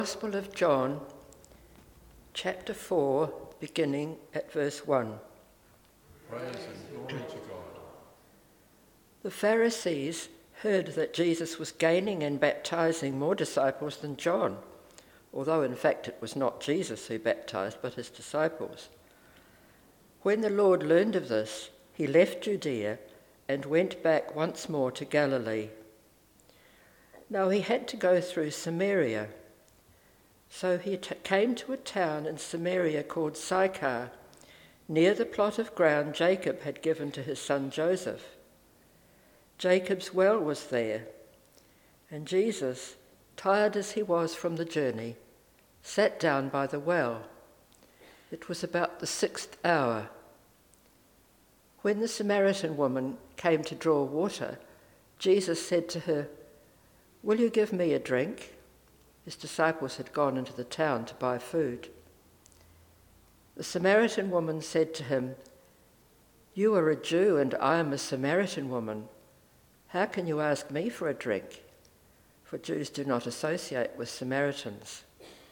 Gospel of John, chapter 4, beginning at verse 1. Praise and glory to God. The Pharisees heard that Jesus was gaining and baptizing more disciples than John, although in fact it was not Jesus who baptized, but his disciples. When the Lord learned of this, he left Judea and went back once more to Galilee. Now he had to go through Samaria. So he came to a town in Samaria called Sychar, near the plot of ground Jacob had given to his son Joseph. Jacob's well was there, and Jesus, tired as he was from the journey, sat down by the well. It was about the 6th hour. When the Samaritan woman came to draw water, Jesus said to her, "Will you give me a drink?" His disciples had gone into the town to buy food. The Samaritan woman said to him, "You are a Jew and I am a Samaritan woman. How can you ask me for a drink?" For Jews do not associate with Samaritans.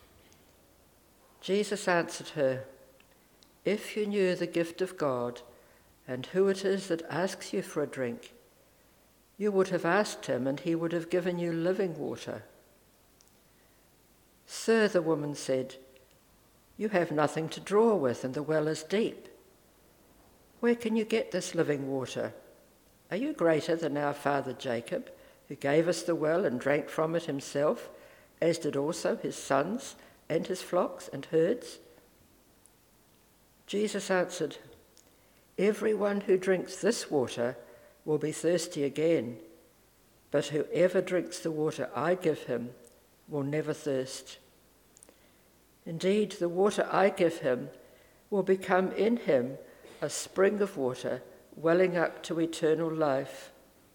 Jesus answered her, "If you knew the gift of God and who it is that asks you for a drink, you would have asked him and he would have given you living water." "Sir," the woman said, "you have nothing to draw with and the well is deep. Where can you get this living water? Are you greater than our father Jacob, who gave us the well and drank from it himself, as did also his sons and his flocks and herds?" Jesus answered, "Everyone who drinks this water will be thirsty again, but whoever drinks the water I give him will never thirst. Indeed, the water I give him will become in him a spring of water welling up to eternal life."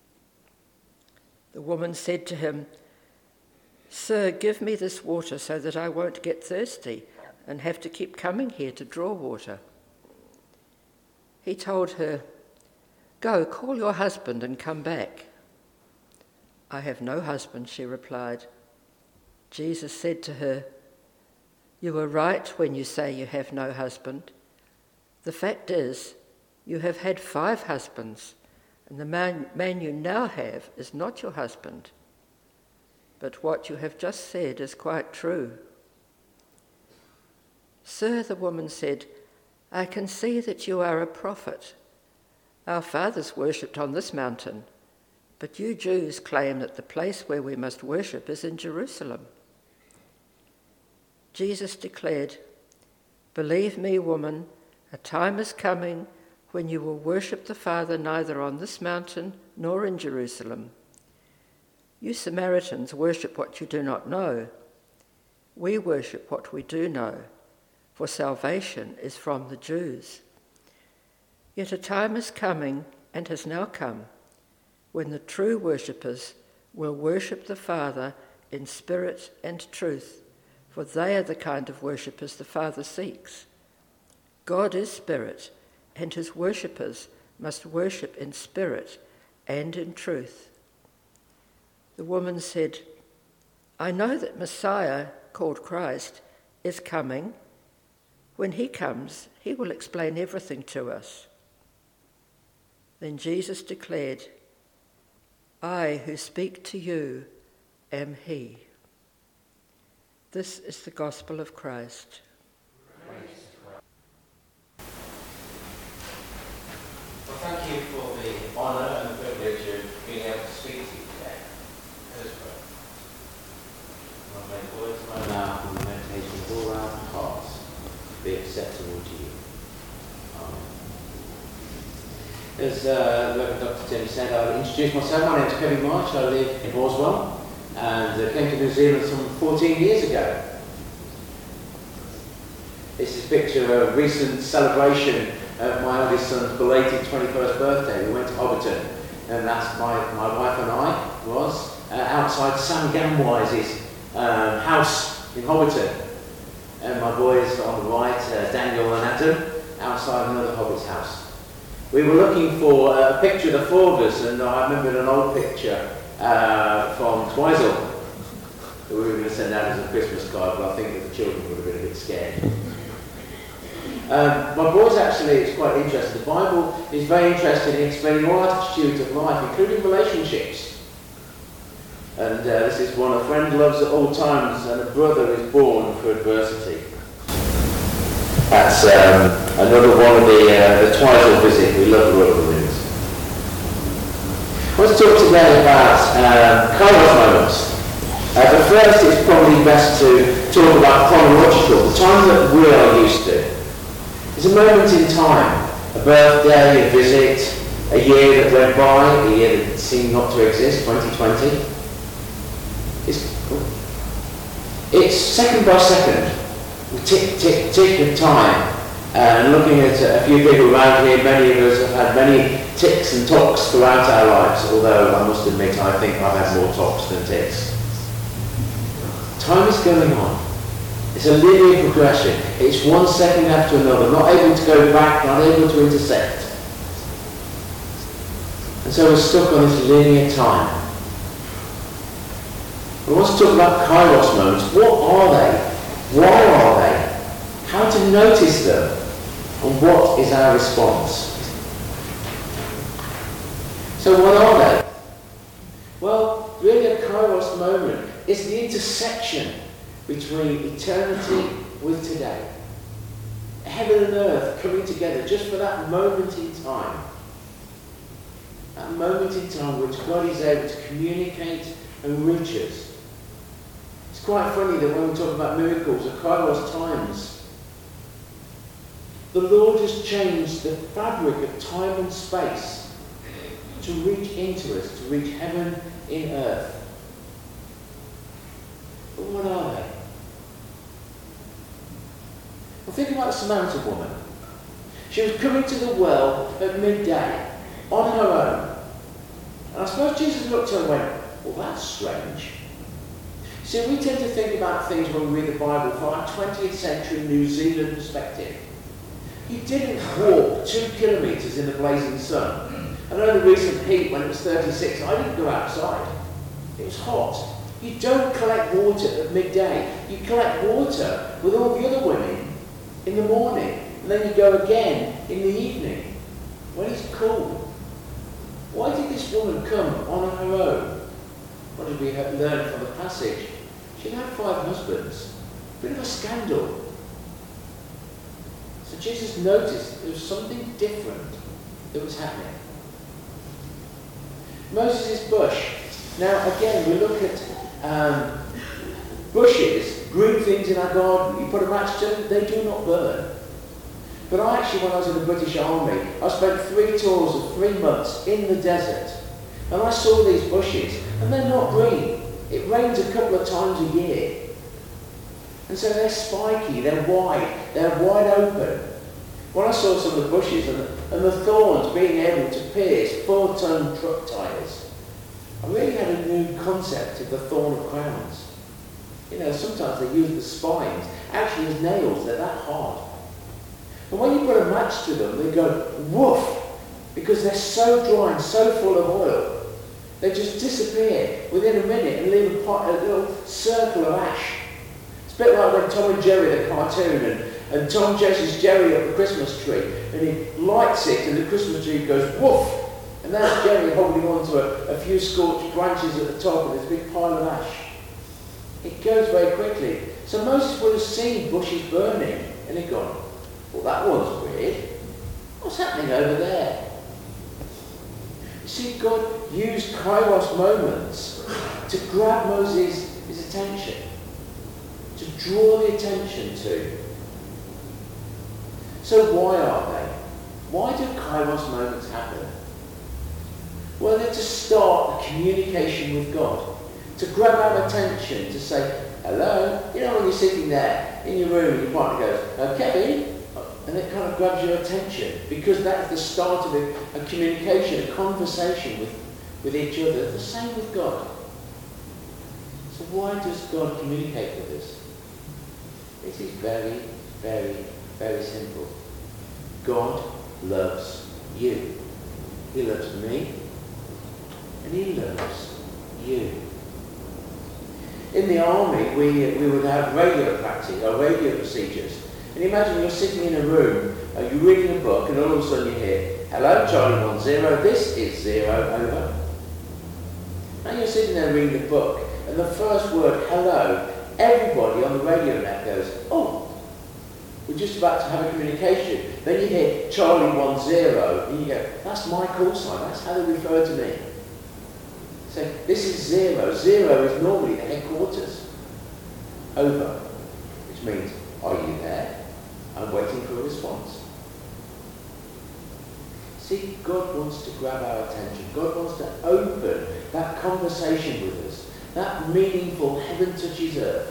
The woman said to him, "Sir, give me this water so that I won't get thirsty and have to keep coming here to draw water." He told her, "Go, call your husband and come back." "I have no husband," she replied. Jesus said to her, "You are right when you say you have no husband. The fact is, you have had 5 husbands, and the man you now have is not your husband. But what you have just said is quite true." "Sir," the woman said, "I can see that you are a prophet. Our fathers worshipped on this mountain, but you Jews claim that the place where we must worship is in Jerusalem." Jesus declared, "Believe me, woman, a time is coming when you will worship the Father neither on this mountain nor in Jerusalem. You Samaritans worship what you do not know. We worship what we do know, for salvation is from the Jews. Yet a time is coming, and has now come, when the true worshippers will worship the Father in spirit and truth, for they are the kind of worshippers the Father seeks. God is spirit, and his worshippers must worship in spirit and in truth." The woman said, "I know that Messiah, called Christ, is coming. When he comes, he will explain everything to us." Then Jesus declared, "I who speak to you am he." This is the gospel of Christ. Well, thank you for the honour and the privilege of being able to speak to you today. Let us pray. Lord, may the words of my mouth and the meditation of all our hearts be acceptable to you. Amen. As Reverend Dr. Tim said, I'll introduce myself. My name is Kevin March. I live in Boswell and came to New Zealand some 14 years ago. This is a picture of a recent celebration of my eldest son's belated 21st birthday. We went to Hobbiton, and that's my wife and I was outside Sam Gamwise's house in Hobbiton. And my boys on the right, Daniel and Adam, outside another Hobbit's house. We were looking for a picture of the 4 of us, and I remembered an old picture from Twizel. that we were going to send out as a Christmas card, but I think that the children would have been a bit scared. My boys actually, it's quite interesting. The Bible is very interested in explaining all attitudes of life, including relationships. And this is one: a friend loves at all times, and a brother is born for adversity. That's another one of the Twizel visit. We love Lord of the Rings. Let's talk today about Kairos moments. But first, it's probably best to talk about chronological, the time that we are used to. It's a moment in time, a birthday, a visit, a year that went by, a year that seemed not to exist, 2020. It's second by second, tick, tick, tick of time. And looking at a few people around here, many of us have had many ticks and tocks throughout our lives, although I must admit I think I've had more tocks than ticks. Time is going on. It's a linear progression. It's one second after another, not able to go back, not able to intersect. And so we're stuck on this linear time. I want to talk about Kairos moments. What are they? Why are they? How to notice them? And what is our response? So what are they? Well, really a Kairos moment is the intersection between eternity with today. Heaven and earth coming together just for that moment in time. That moment in time which God is able to communicate and reach us. It's quite funny that when we talk about miracles or Kairos times, the Lord has changed the fabric of time and space to reach into us, to reach heaven in earth. But what are they? Well, think about the Samaritan woman. She was coming to the well at midday on her own. And I suppose Jesus looked at her and went, well, that's strange. See, we tend to think about things when we read the Bible from our 20th century New Zealand perspective. You didn't walk 2 kilometres in the blazing sun. I know the recent heat when it was 36, I didn't go outside. It was hot. You don't collect water at midday. You collect water with all the other women in the morning, and then you go again in the evening when it's cool. Why did this woman come on her own? What did we learn from the passage? She'd had 5 husbands. Bit of a scandal. So Jesus noticed there was something different that was happening. Moses' bush. Now again, we look at bushes, green things in our garden. You put a match to them, they do not burn. But I actually, when I was in the British Army, I spent 3 tours of 3 months in the desert. And I saw these bushes, and they're not green. It rains a couple of times a year. And so they're spiky, they're wide open. When I saw some of the bushes and the thorns being able to pierce 4-ton truck tyres, I really had a new concept of the thorn of crowns. You know, sometimes they use the spines actually as nails, they're that hard. And when you put a match to them, they go woof, because they're so dry and so full of oil. They just disappear within a minute and leave a little circle of ash. It's a bit like when Tom and Jerry, the cartoon, and Tom chases Jerry up the Christmas tree, and he lights it, and the Christmas tree goes woof, and that's Jerry holding on to a few scorched branches at the top, and there's a big pile of ash. It goes very quickly. So Moses would have seen bushes burning, and he'd gone, well, that one's weird. What's happening over there? You see, God used Kairos moments to grab Moses' attention, to draw the attention to. So why are they? Why do Kairos moments happen? Well, they're to start a communication with God, to grab our attention, to say, hello. You know, when you're sitting there in your room and your partner goes, Kevin, and it kind of grabs your attention, because that's the start of a communication, a conversation with each other. The same with God. So why does God communicate with us? It is very, very, very simple. God loves you. He loves me, and he loves you. In the army, we would have radio practice, or radio procedures. And imagine you're sitting in a room, you're reading a book, and all of a sudden you hear, "Hello, Charlie 10, this is 0, over." Now you're sitting there reading the book, and the first word, "hello," everybody on the radio net goes, "Oh, we're just about to have a communication." Then you hear Charlie 10, and you go, "That's my call sign, that's how they refer to me." So this is 0. 0 is normally the headquarters. Over, which means, "Are you there? I'm waiting for a response." See, God wants to grab our attention. God wants to open that conversation with us, that meaningful heaven touches earth.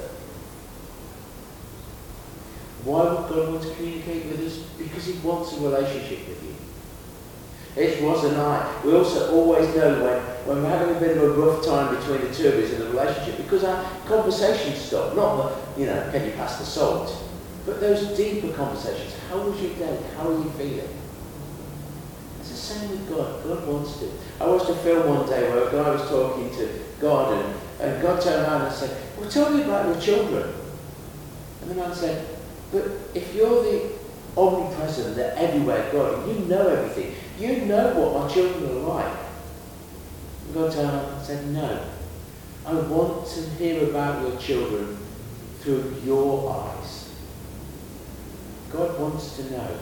Why would God want to communicate with us? Because he wants a relationship with you. It's Roz and I. We also always know when we're having a bit of a rough time between the two of us in a relationship, because our conversations stop. Not that, can you pass the salt? But those deeper conversations. How was your day? How are you feeling? It's the same with God. God wants to. I watched a film one day where a guy was talking to God, and God turned around and said, "Well, tell me about your children." And the man said, "But if you're the omnipresent, the everywhere God, you know everything. You know what my children are like." And God turned around and said, "No. I want to hear about your children through your eyes." God wants to know.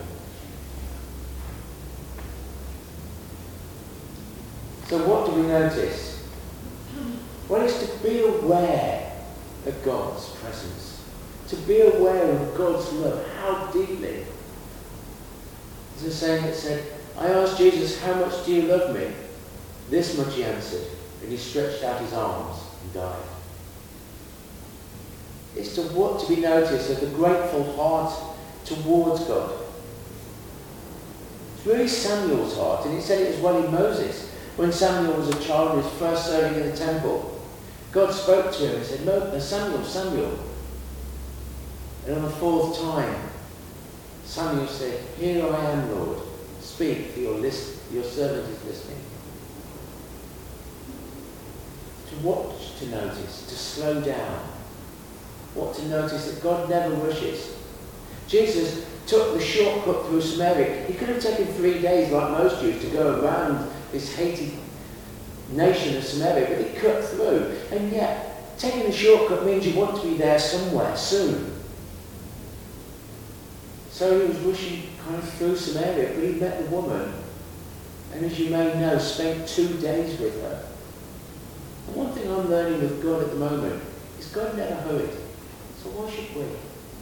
So what do we notice? Well, it's to be aware of God's presence. To be aware of God's love. How deeply? There's a saying that said, "I asked Jesus, 'How much do you love me?' This much," he answered, and he stretched out his arms and died. It's to be noticed of the grateful heart towards God. It's really Samuel's heart, and he said it as well in Moses. When Samuel was a child and was first serving in the temple, God spoke to him and said, "No, Samuel, Samuel." And on the fourth time, Samuel said, "Here I am, Lord. Speak, for your servant is listening." To watch, to notice, to slow down. What to notice? That God never rushes. Jesus took the shortcut through Samaria. He could have taken 3 days like most Jews to go around this hated nation of Samaria, but he cut through. And yet, taking the shortcut means you want to be there somewhere soon. So he was rushing kind of through Samaria, but he met the woman, and as you may know, spent 2 days with her. And one thing I'm learning with God at the moment is God never hurried. So why should we?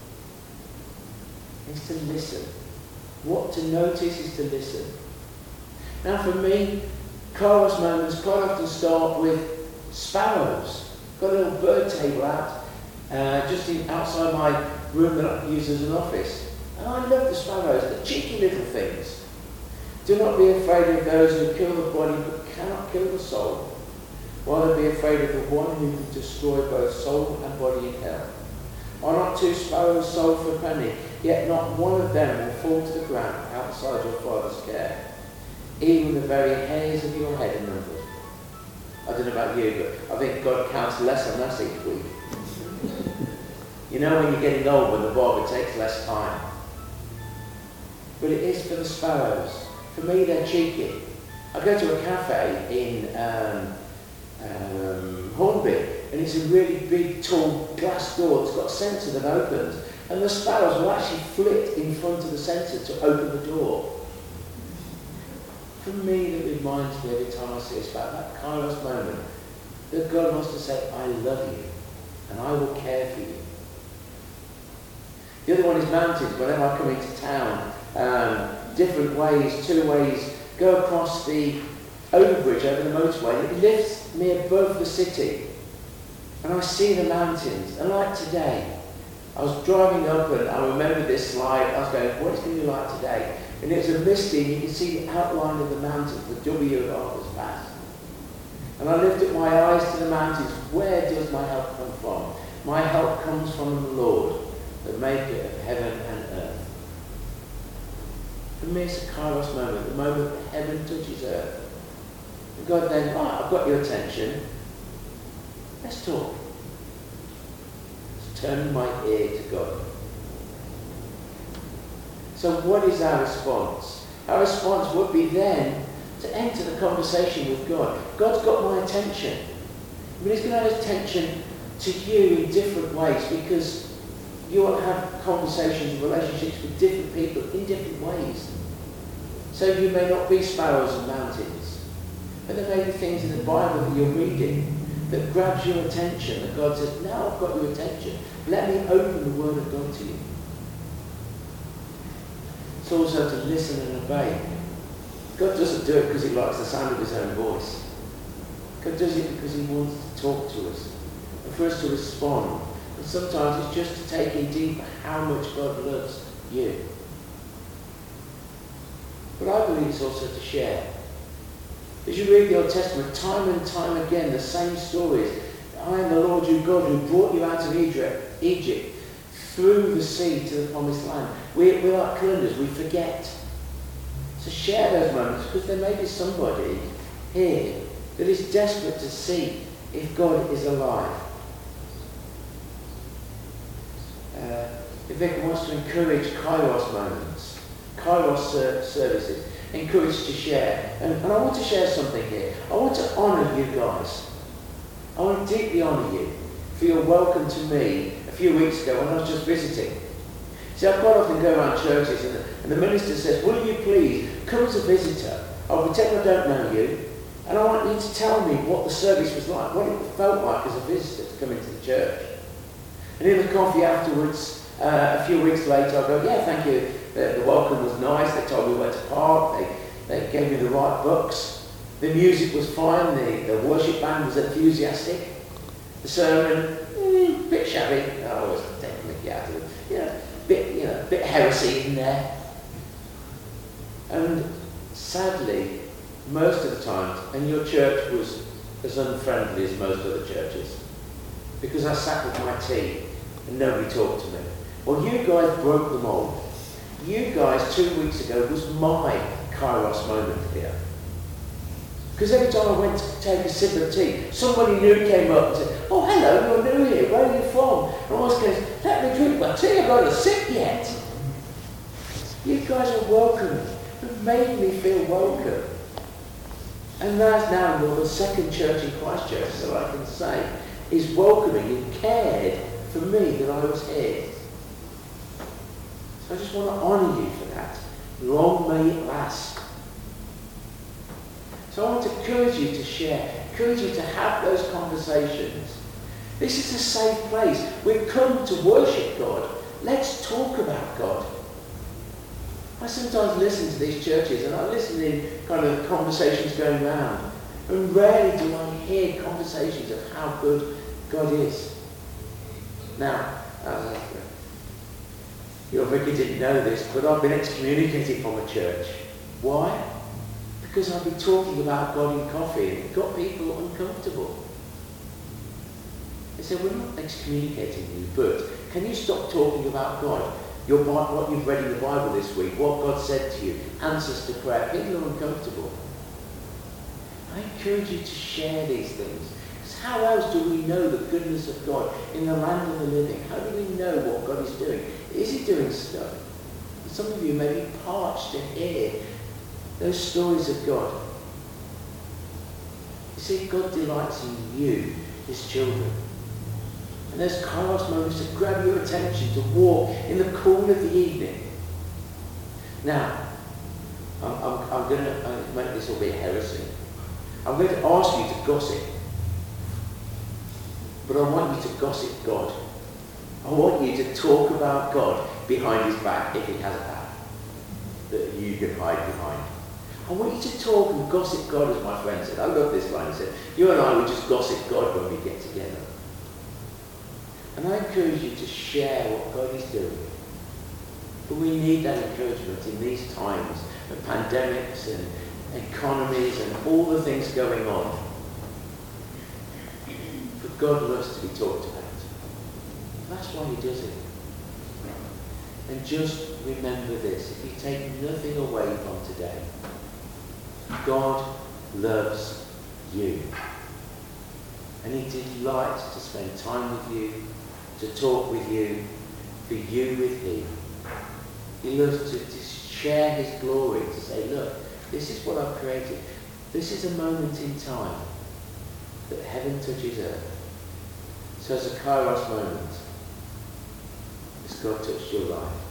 It's to listen. What to notice is to listen. Now for me, Kairos moments quite often start with sparrows. Got a little bird table out, just outside my room that I use as an office. And I love the sparrows, the cheeky little things. Do not be afraid of those who kill the body but cannot kill the soul. Rather be afraid of the one who can destroy both soul and body in hell. Are not 2 sparrows sold for a penny? Yet not one of them will fall to the ground outside your Father's care. Even the very hairs of your head are numbered. I don't know about you, but I think God counts less on us each week. You know when you're getting old, when the barber takes less time. But it is for the sparrows. For me, they're cheeky. I go to a cafe in Hornby, and it's a really big, tall glass door that's got a sensor that opens, and the sparrows will actually flit in front of the sensor to open the door. For me, that reminds me every time I see it about that Kairos moment that God wants to say, "I love you, and I will care for you." The other one is mountains. Whenever I come into town, different ways, 2 ways, go across the overbridge over the motorway. It lifts me above the city, and I see the mountains. And like today, I was driving up and I remember this slide. I was going, what is it going to be like today? And it was a misty, and you can see the outline of the mountains, the W of Arthur's Pass. And I lifted my eyes to the mountains. Where does my help come from? My help comes from the Lord, the maker of heaven and earth. For me, it's a Kairos moment, the moment that heaven touches earth. And God then, I've got your attention. Let's talk. turning my ear to God. So what is our response? Our response would be then to enter the conversation with God. God's got my attention. But he's going to have attention to you in different ways, because you will have conversations and relationships with different people in different ways. So you may not be sparrows and mountains, but there may be things in the Bible that you're reading that grabs your attention, that God says, now I've got your attention. Let me open the Word of God to you. It's also to listen and obey. God doesn't do it because he likes the sound of his own voice. God does it because he wants to talk to us and for us to respond. And sometimes it's just to take in deeper how much God loves you. But I believe it's also to share. As you read the Old Testament, time and time again, the same stories. I am the Lord your God who brought you out of Egypt through the sea to the promised land. We're like calendars, we forget. So share those moments, because there may be somebody here that is desperate to see if God is alive. If Vic wants to encourage Kairos moments, Kairos services, encouraged to share. And I want to share something here. I want to honour you guys. I want to deeply honour you for your welcome to me a few weeks ago when I was just visiting. See, I quite often go around churches and the minister says, will you please come as a visitor? I'll pretend I don't know you, and I want you to tell me what the service was like, what it felt like as a visitor to come into the church. And in the coffee afterwards, a few weeks later, I go, yeah, thank you. The welcome was nice. They told me where to park. They gave me the right books. The music was fine. The worship band was enthusiastic. The sermon, a bit shabby. I always take the mickey out of it. Bit heresy in there. And sadly, most of the time, and your church was as unfriendly as most other churches, because I sat with my tea and nobody talked to me. Well, you guys broke the mold. You guys 2 weeks ago was my Kairos moment here. Because every time I went to take a sip of tea, somebody new came up and said, oh, hello, you're new here, where are you from? And I always goes, let me drink my tea, I've got a sip yet. You guys are welcome. You've made me feel welcome. And that's now the second church in Christchurch, so I can say, is welcoming and cared for me that I was here. So I just want to honour you for that. Long may it last. So I want to encourage you to share, encourage you to have those conversations. This is a safe place. We've come to worship God. Let's talk about God. I sometimes listen to these churches and I listen in kind of conversations going round, and rarely do I hear conversations of how good God is. Now, your vicar didn't know this, but I've been excommunicated from a church. Why? Because I've been talking about God in coffee and it got people uncomfortable. They said, we're not excommunicating you, but can you stop talking about God? What you've read in the Bible this week, what God said to you, answers to prayer. People are uncomfortable. I encourage you to share these things. Because how else do we know the goodness of God in the land of the living? How do we know what God is doing? Is he doing stuff? Some of you may be parched to hear those stories of God. You see, God delights in you, his children. And there's Kairos moments to grab your attention, to walk in the cool of the evening. Now, I'm going to make this all be a heresy. I'm going to ask you to gossip. But I want you to gossip God. I want you to talk about God behind his back, if he has a back, that you can hide behind. I want you to talk and gossip God, as my friend said. I love this line. He said, you and I will just gossip God when we get together. And I encourage you to share what God is doing. But we need that encouragement in these times of pandemics and economies and all the things going on. For God loves to be talked about. That's why he does it. And just remember this, if you take nothing away from today, God loves you. And he delights to spend time with you to talk with you, for you with him. He loves to share his glory, to say, look, this is what I've created. This is a moment in time that heaven touches earth. So it's a kairos moment. Has God touched your life?